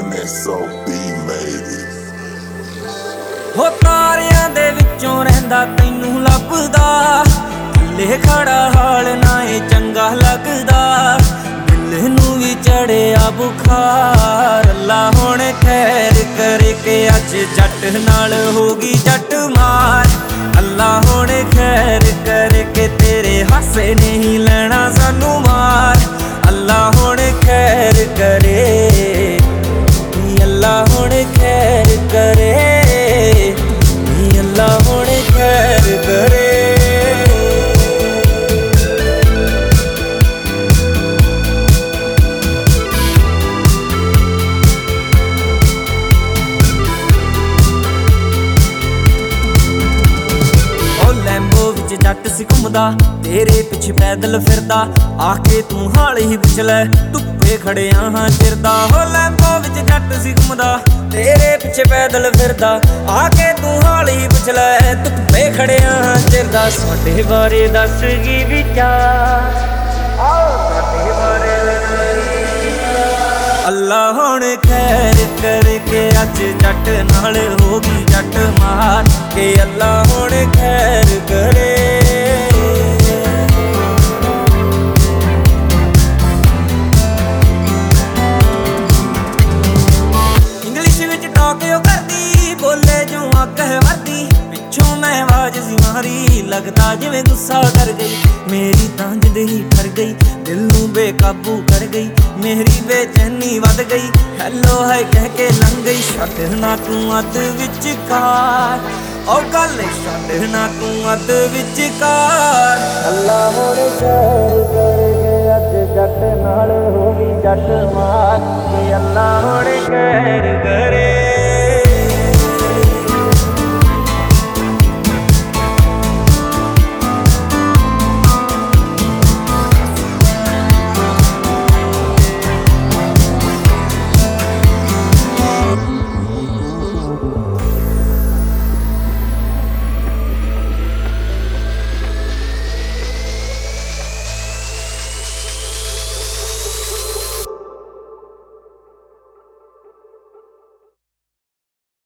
NSOB made it। ਹੋ ਤਾਰਿਆਂ ਦੇ ਵਿੱਚੋਂ ਰਹਿੰਦਾ ਤੈਨੂੰ ਲੱਭਦਾ, ਥੱਲੇ ਖੜਾ ਹਾਲ ਨਾ ਏ ਚੰਗਾ ਲੱਗਦਾ। ਦਿਲ ਨੂੰ ਵੀ ਚੜਿਆ ਬੁਖਾਰ, ਅੱਲਾ ਹੁਣ ਖੈਰ ਕਰੇ ਕਿ ਅੱਜ ਜੱਟ ਨਾਲ ਹੋ ਗਈ ਜੱਟ ਮਾਰ। ਅੱਲਾ ਹੁਣ ਖੈਰ ਕਰੇ ਕਿ ਤੇਰੇ ਹਾਸੇ ਨਹੀਂ ਲੈਣਾ ਸਾਨੂੰ ਮਾਰ। ਅੱਲਾ ਹੁਣ ਖੈਰ ਕਰੇ, ਅੱਲਾ ਹੁਣ ਖੈਰ ਕਰੇ, ਅੱਲਾ ਹੁਣ ਖੈਰ ਕਰੇ। ਲੈਂਬੋ ਵਿੱਚ ਜੱਟ ਸੀ ਘੁੰਮਦਾ, ਤੇਰੇ ਪਿੱਛੇ ਪੈਦਲ ਫਿਰਦਾ। ਆ ਕੇ ਤੂੰ ਹਾਲ ਹੀ ਪੁੱਛ ਲੈ, ਧੁੱਪੇ ਖੜਿਆ ਹਾਂ ਚਿਰਦਾ। ਹੋ ਲੈਂਬੋ ਵਿੱਚ ਜੱਟ ਸੀ ਘੁੰਮਦਾ, ਤੇਰੇ ਪਿੱਛੇ ਪੈਦਲ ਫਿਰਦਾ। ਆ ਕੇ ਤੂੰ ਹਾਲ ਹੀ ਪੁੱਛ ਲੈ, ਧੁੱਪੇ ਖੜਿਆ ਹਾਂ ਚਿਰਦਾ। ਸਾਡੇ ਬਾਰੇ ਦੱਸ ਕੀ ਵਿਚਾਰ, ਸਾਡੇ ਬਾਰੇ ਅੱਲਾ ਹੁਣ ਖੈਰ ਕਰੇ ਕਿ ਅੱਜ ਜੱਟ ਨਾਲ ਹੋ ਗਈ ਜੱਟ ਮਾਰ। ਕਿ ਅੱਲਾ ਹੁਣ ਖੈਰ ਕਰੇ। ਇੰਗਲਿਸ਼ ਵਿੱਚ ਟਾਕ ਉਹ ਕਰਦੀ, ਬੋਲੇ ਜੋ ਅੱਗ ਹੈ ਵਰਦੀ। ਪਿੱਛੋਂ ਮੈਂ ਆਵਾਜ਼ ਸੀ ਮਾਰੀ, ਲੱਗਦਾ ਜਿਵੇਂ ਗੁੱਸਾ ਕਰ ਗਈ। ਮੇਰੀ ਤਾਂ ਜਿੰਦ ਹੀ ਠਰ ਗਈ, ਦਿਲ ਨੂੰ ਬੇਕਾਬੂ ਕਰ ਗਈ। ਮੇਰੀ ਬੇਚੈਨੀ ਵੱਧ ਗਈ, ਹੈਲੋ ਹੈ ਕਹਿ ਕੇ ਲੰਘ ਗਈ। ਛੱਡ ਨਾ ਤੂੰ ਅੱਧ ਵਿਚਕਾਰ, ਉਹ ਗੱਲ ਛੱਡ ਨਾ ਤੂੰ ਅੱਧ ਵਿਚਕਾਰ। ਅੱਲਾ ਹੁਣ ਖੈਰ ਕਰੇ ਅੱਜ ਜੱਟ ਨਾਲ ਹੋ ਗਈ ਜੱਟ ਮਾਰ। ਕਿ ਅੱਲਾ ਹੁਣ ਖੈਰ ਕਰੇ।